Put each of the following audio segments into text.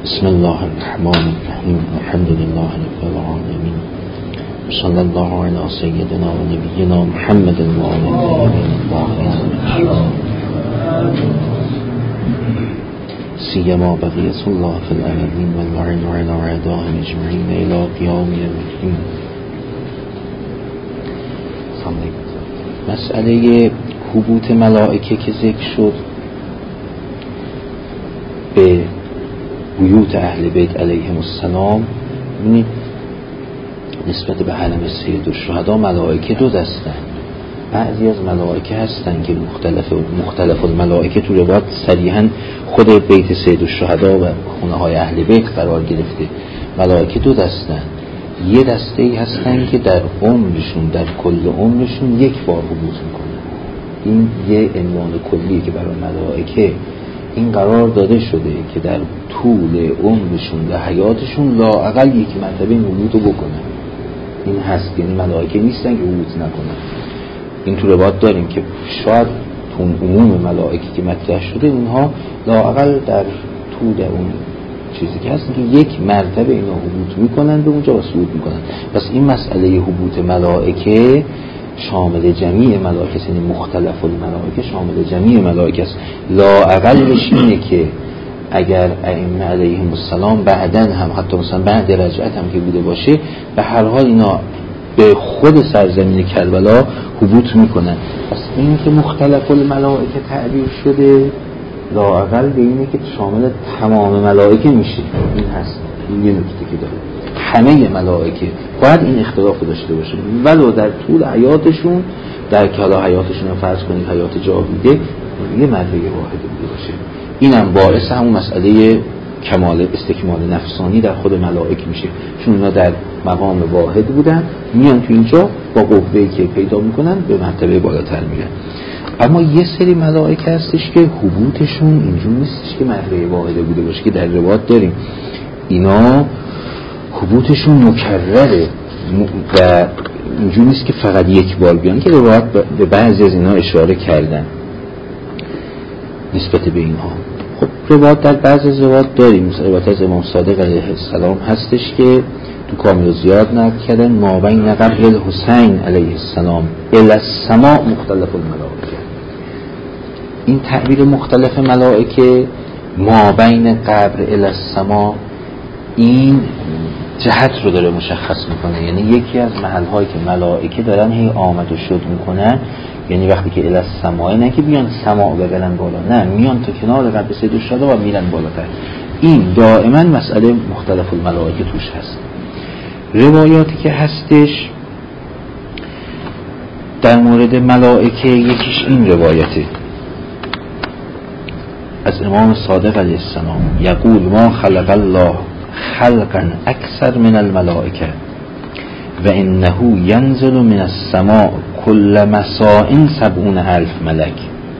بسم الله الرحمن الرحیم الحمد لله رب العالمین صلی الله علی سیدنا و نبینا محمد و آله الطاهرین سیما بقیت الله فی الارضین و اللعن علی اعدائهم اجمعین الی قیام یوم الدین. مسئله حبوط ملائکه که ذکر شد به بیوت اهل بیت علیهم السلام، ببینید نسبت به حرم سید الشهدا ملائکه دو دستن. بعضی از ملائکه هستن که مختلف الملائکه تو روایت صریحا خود بیت سید الشهدا و خونه های اهل بیت قرار گرفته. ملائکه دو دستن، یه دسته ای هستن که در عمرشون، در کل عمرشون یک بار حبوط میکنن. این یه عنوان کلیه که برای ملائکه این قرار داده شده که در طول عمرشون و حیاتشون لااقل یک مرتبه این حبوط رو بکنن. این هست، یعنی ملائکه نیستن که حبوط نکنن. این تو روایت داریم که شاید تو عموم ملائکه که مطرح شده اونها لااقل در طول اون چیزی که هست که یک مرتبه اینا حبوط میکنن به اونجا و صعود میکنن. پس این مسئله حبوط ملائکه شامل جمیع ملائکه، یعنی مختلف الملائکه شامل جمیع ملائکه است. لااقلش اینه که اگر ائمه علیهم السلام بعدن هم حتی مثلا بعد رجعت هم که بوده باشه، به هر حال اینا به خود سرزمین کربلا حبوط میکنن. پس این که مختلف الملائکه تعبیر شده لااقل به اینه که شامل تمام ملائکه میشه. این هست، این یه نکته که داره. همه ملائکه باید این اختلاف داشته باشه ولو در طول حیاتشون، در کلا حیاتشون فرض کنید حیات جاویده یه مرحله واحده بوده باشه. اینم باعث همون مسئله کمال استکمال نفسانی در خود ملائک میشه، چون اونا در مقام واحد بودن، میان تو اینجا با قوه‌ای که پیدا میکنن به مرتبه بالاتر میرن. اما یه سری ملائکه هستش که حبوطشون اینجور نیستش که مرحله واحده بوده باشه، که در روایت داریم اینا حبوطشون مکرره و اینجور نیست که فقط یک بار بیان، که روایت به بعضی از اینا اشاره کردن نسبت به اینها. خب روایت در بعضی از روایت داریم، روایت از امام صادق علیه السلام هستش که تو کامل زیاد نقل کردن ما بین قبر الحسین علیه السلام الی السماء مختلف الملائکه. این تعبیر مختلف ملائکه ما بین قبر الی السماء این جهت رو داره مشخص میکنه، یعنی یکی از محل‌هایی که ملائکه دارن هی آمد و شد میکنن، یعنی وقتی که الی السماء نه که بیان سماع ببرن بالا، نه میان تا کنار قبر سید الشهدا و میرن بالاتر. این دائما مسئله مختلف الملائکه توش هست. روایاتی که هستش در مورد ملائکه یکیش این روایته از امام صادق علیه السلام، یقول ما خلق الله خلقا اکثر من الملائکه و انه ینزل من السماء کل مساء 70,000 ملک.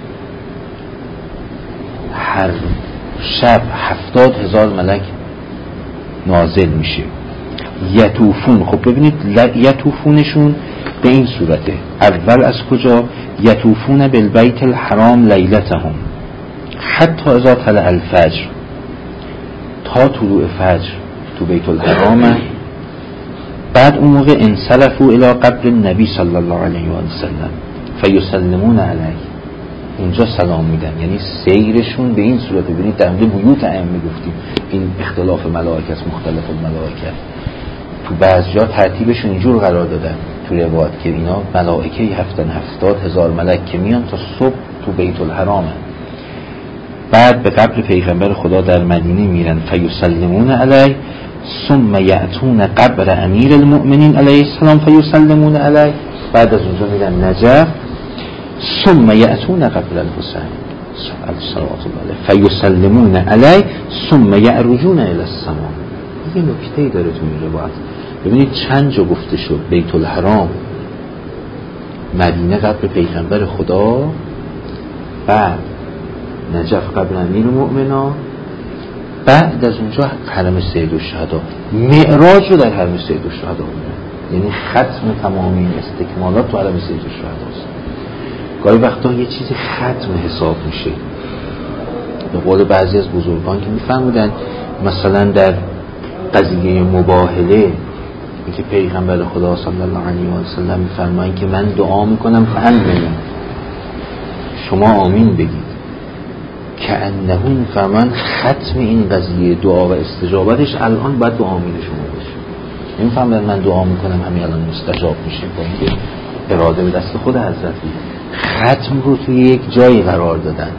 هر شب 70,000 ملک نازل میشه. یطوفون، خب ببینید یطوفونشون به این صورته، اول از کجا؟ یطوفون بالبیت الحرام لیلتهم حتی اذا طلع الفجر، تا طلوع فجر تو بیت الحرام. بعد اون موقع انصرفوا الی قبر النبی صلی الله علیه و سلم فیسلمون علیه، اونجا سلام میدن. یعنی سیرشون به این صورت. ببینید در مورد بیوت ائمه گفتیم این اختلاف ملائکه است، مختلف الملائکه. تو بعضی جا ترتیبشون اینجور قرار دادن تو روایت که اینا ملائکه هفتن 70,000 ملک که میان تا صبح تو بیت الحرامه. بعد به قبر پیغمبر خدا در مدینه میرن فیسلمون علیه، ثم یأتون قبر امیر المؤمنین علیه السلام فیسلمون علیه. بعد از اونجا میرن نجف، ثم یأتون قبر الحسین صلوات الله علیه فیسلمون علیه ثم یعرجون الی السماء. یه نکته داره تو این روایت. ببینید چند جا گفته شد بیت الحرام، مدینه قبر پیغمبر خدا، بعد نجف قبر امیر المؤمنین، بعد از اونجا حرم سید الشهدا. معراج رو در حرم سید الشهدا می‌بینن، یعنی ختم تمامی این استکمالات تو حرم سید الشهدا است. گاهی وقتا یه چیزی ختم حساب میشه. به قول بعضی از بزرگان که میفهمیدن مثلا در قضیه مباهله که پیغمبر خدا صلی الله علیه و سلم می‌فرمایند که من دعا میکنم فآمنوا، شما آمین بگید. که انه می‌فرمایند ختم این قضیه دعا و استجابتش الان باید به آمین شما باشه. نمی‌فهمم من دعا میکنم همین الان مستجاب میشه، با اینکه اراده به دست خود حضرت بود. ختم رو توی یک جایی قرار دادن.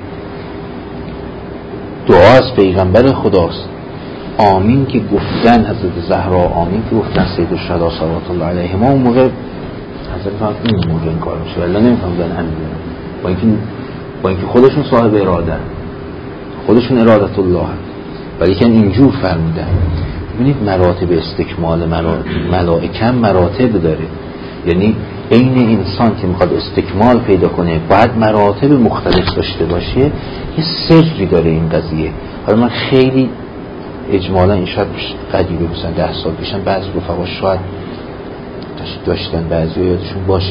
دعا از پیغمبر خداست. آمین که گفتن حضرت زهرا، آمین که گفتن سید الشهدا صلوات الله علیهم، اون موقع حضرت فهم این موقع این کار میشه، ولی نمیفهم دارن همین، با اینکه خودشون صاحب اراده، خودشون ارادت الله، ولی که اینجور فرمودن. ببینید مراتب استکمال ملائکه مراتب داره، یعنی این انسان که میخواد استکمال پیدا کنه باید مراتب مختلف داشته باشه. یه سری داره این قضیه. حالا من خیلی اجمالا این شاید قدیمه، مثلا 10 سال پیشم بعضی رفقا شاید داشتن، بعضی یادشون باشه.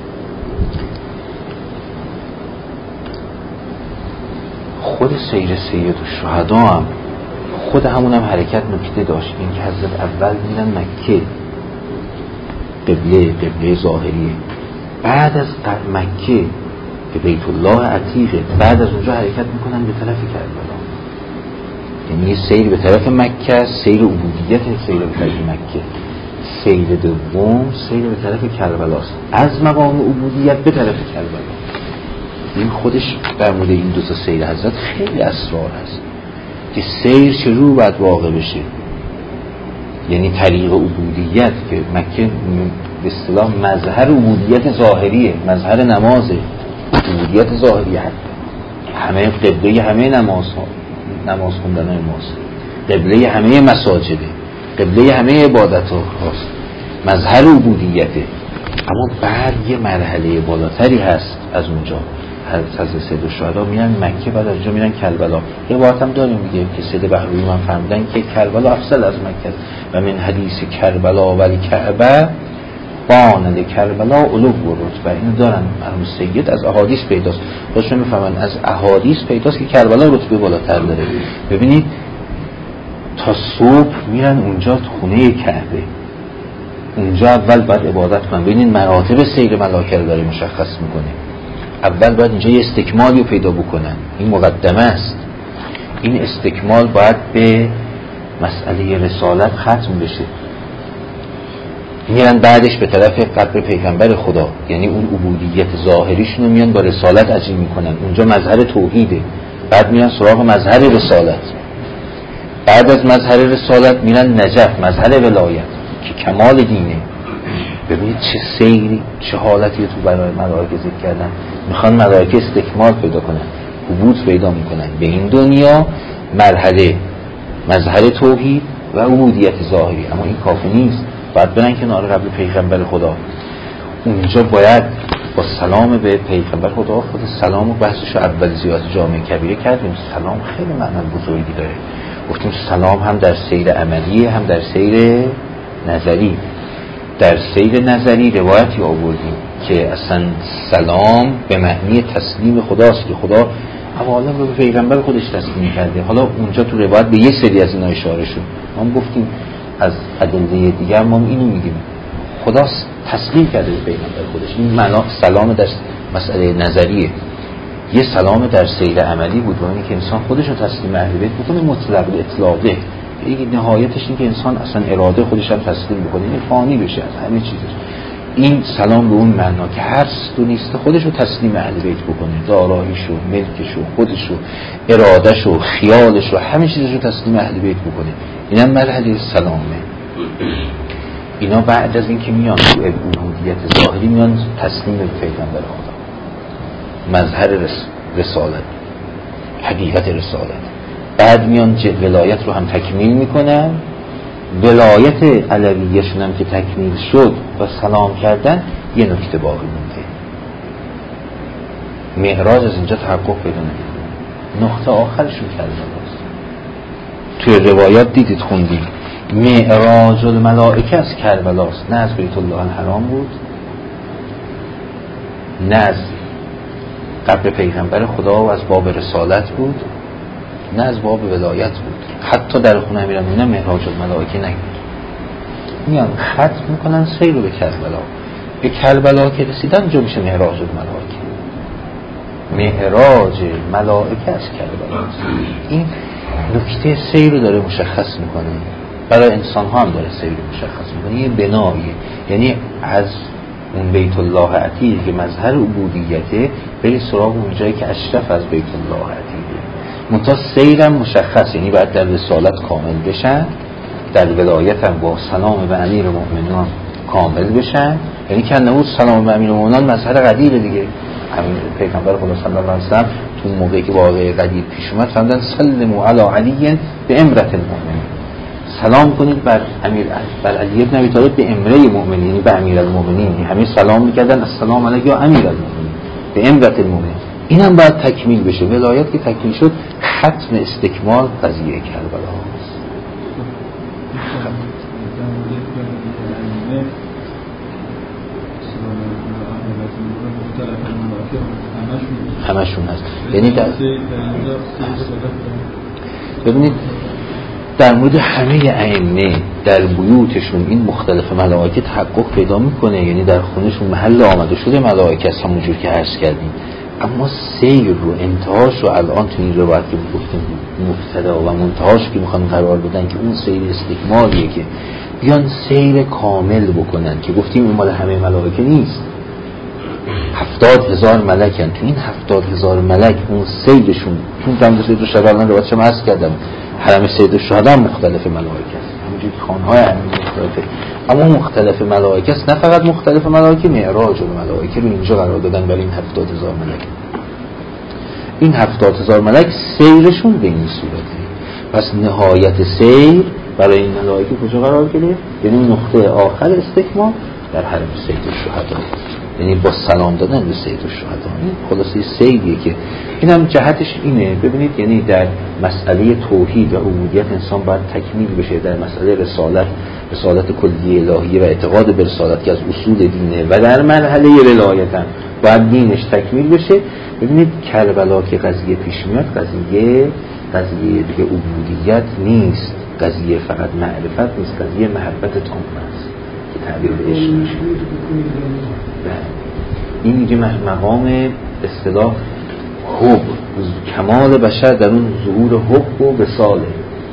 خود سیر سید الشهدا هم خود همون هم حرکت نکته داشت، این که حضرت اول میرن مکه، قبله ظاهریه، بعد از مکه به بیت الله عتیقه، بعد از اونجا حرکت میکنن به طرف کربلا. یعنی یه سیر به طرف مکه، سیر عبودیت، سیر به طرف مکه. سیر دوم سیر به طرف کربلاست، از مقام عبودیت به طرف کربلا. این خودش در مورد این دو تا سیر حضرت خیلی اسرار هست که سیر چجور باید واقع بشه. یعنی طریق عبودیت که مکه به اصطلاح مظهر عبودیت ظاهریه، مظهر نمازه، عبودیت ظاهریه، همه قبله همه نماز خوندن ماست، قبله همه مساجده، قبله همه عبادت هاست، مظهر عبودیته. اما بعد یه مرحله بالاتری هست از اونجا. حضرت سید الشهدا میرن مکه، بعد از اونجا میرن کربلا. یه روایت هم داریم میگه که سید بهروی من فهمیدن که کربلا افضل از مکه و من حدیث کربلا ولی کعبه بان لکربلا علو رتبه. اینو دارن مرحوم سید از احادیث پیداست، خودشون میفهمن از احادیث پیداست که کربلا رتبه بالاتر داره. ببینید تا صبح میرن اونجا خونه کعبه، اونجا اول باید عبادت کنن. ببینید مراتب سیر ملائکه رو داره مشخص میکنه. اول باید اینجا یه استکمالی رو پیدا بکنن، این مقدمه است. این استکمال باید به مسئله رسالت ختم بشه. میرن بعدش به طرف قبر پیغمبر خدا، یعنی اون عبودیت ظاهریشون رو میان با رسالت عجیم میکنن. اونجا مظهر توحیده. بعد میرن سراغ مظهر رسالت. بعد از مظهر رسالت میرن نجف، مظهر ولایت که کمال دینه. ببینید چه سیری، چه حالتی تو برای ملائکه ذکر کردن. میخوان ملائکه استکمال پیدا کنن، عبود پیدا میکنن به این دنیا، مرحله مظهر توحید و عبودیت ظاهری. اما این کافی نیست، باید برن کنار قبل پیغمبر خدا. اونجا باید با سلام به پیغمبر خدا، خود سلام و بحثش اول زیاد جامعه کبیره کردیم. سلام خیلی معنی بزرگی داره. گفتیم سلام هم در سیر عملی هم در سیر نظری. در سیر نظری روایتی آوردیم که اصلا سلام به معنی تسلیم خداست که خدا اولا رو به پیغمبر خودش تسلیم کرده. حالا اونجا تو روایت به یک سری از اینا اشاره شد. ما گفتیم از ادله دیگر ما اینو میگیم، خدا تسلیم کرده به پیغمبر خودش. این معنا سلام در مسئله نظریه. یه سلام در سیر عملی بود، یعنی که انسان خودش رو تسلیم اهل بیت بکنه، مطلق اطلاقه. یعنی نهایتش این که انسان اصلا اراده خودش هم تسلیم بکنه، این فانی بشه از همه چیزش. این سلام به اون معنا که هر تو نیست خودش رو تسلیم اهل بیت بکنه، داراییش و ملکش و خودش و ارادهش و خیالش و همه چیزش رو تسلیم اهل بیت بکنه. اینم مرحله سلامه. اینا بعد از این که میان تو عبودیت ظاهری میان تسلیم به پیغمبر خدا، مظهر رسالت، حقیقت رسالت. بعد میان ولایت رو هم تکمیل میکنن. ولایت علویه‌شون هم که تکمیل شد و سلام کردن، یه نکته باقی مونده. معراج از اینجا تحقق پیدا نمیکنه، نقطه آخرشون کربلاست. توی روایات دیدید خوندید معراج الملائکه از کربلاست، نه از بیت الله الحرام بود، نه از قبر پیغمبر خدا و از باب رسالت بود. نه از باب ولایت بود. حتی در خونه امیرالمومنین معراج الملائکه نگید، میان ختم میکنن سیر رو به کربلا. به کربلا که رسیدن اونجا میشه معراج الملائکه. معراج ملائکه از کربلا. این نکته سیر رو داره مشخص میکنه، برای انسان ها هم داره سیر رو مشخص میکنه. این بنایه، یعنی از اون بیت الله عتیق که مظهر عبودیته بری سراغ اون جایی که اشرف از بیت الله عتیقه. منتها سیرم مشخص، یعنی باید در رسالت کامل بشن، در ولایت هم با سلام به امیر المؤمنین کامل بشن. یعنی که نبود سلام به امیر المؤمنین مظهر قدیره دیگه. همین پیغمبر خدا صلی الله علیه و سلم تو موقعی که واقعه قدیر پیش اومد فرمودن سلموا علی علی به امرت المؤمنین، سلام کنید بر امیر، بر علی ابن ابی طالب به امره مؤمنین، یعنی به امیر المؤمنین. همه سلام میکردن السلام علیک یا امیر المؤمنین به امرت المؤمنین. اینم باید تکمیل بشه. ولایت که تکمیل شد ختم استکمال قضیه کربلا است. همشون هست. یعنی ببینید در مورد همه ائمه در بیوتشون این مختلف ملائکه تحقق پیدا میکنه، یعنی در خونشون محل آمده شده ملائکه است همونجور که عرض کردیم. اما سیر رو انتهاش رو الان تو این روایت که گفتیم مبتدا و منتهاش که میخوان قرار بدن که اون سیر استکمالیه که بیان سیر کامل بکنن، که گفتیم این مال همه ملائکه نیست. 70,000 ملکن. تو این 70,000 ملک اون سیدشون، چون جمع سید الشهدا الان روایتش عرض کردم حرم سید الشهدا مختلف ملائکه است، همونجوری خانهای همین مختلفه، اما مختلف ملائکه است. نه فقط مختلف ملائکه، معراج الملائکه رو اینجا قرار دادن برای این 70,000 ملک. این 70,000 ملک سیرشون به این صورته. پس نهایت سیر برای این ملائکه کجا قرار گرفت؟ یعنی نقطه آخر استکمال در حرم سید الشهدا، یعنی با سلام دادن به سید الشهدا. این خلاصه سیدیه که اینم جهتش اینه. ببینید یعنی در مسئله توحید و عبودیت انسان باید تکمیل بشه، در مسئله رسالت کلیه الهیه و اعتقاد به رسالت که از اصول دینه، و در مرحله ولایت هم باید دینش تکمیل بشه. ببینید کربلا که قضیه پیش میاد، قضیه دیگه عبودیت نیست، قضیه فقط معرفت نیست، قضیه محبت تام است که تعبیر به عشق میشه. این میگه مقام اصطلاح حب، کمال بشر در اون ظهور حب و وصاله.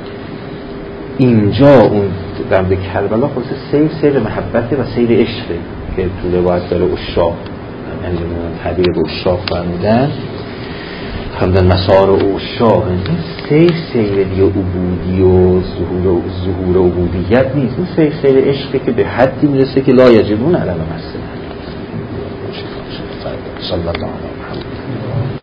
اینجا اون در کربلا خلاصه سیر محبت و سیر عشقه که تو روایت داره اشاق، یعنی تعبیر به اشاق فرمودن، همدن مسار و اشاق. این سیر دیگه عبودی و ظهور عبودیت نیست، این سیر عشقه که به حدی میرسه که لا یجبون علم مسئله. صلی الله علیه و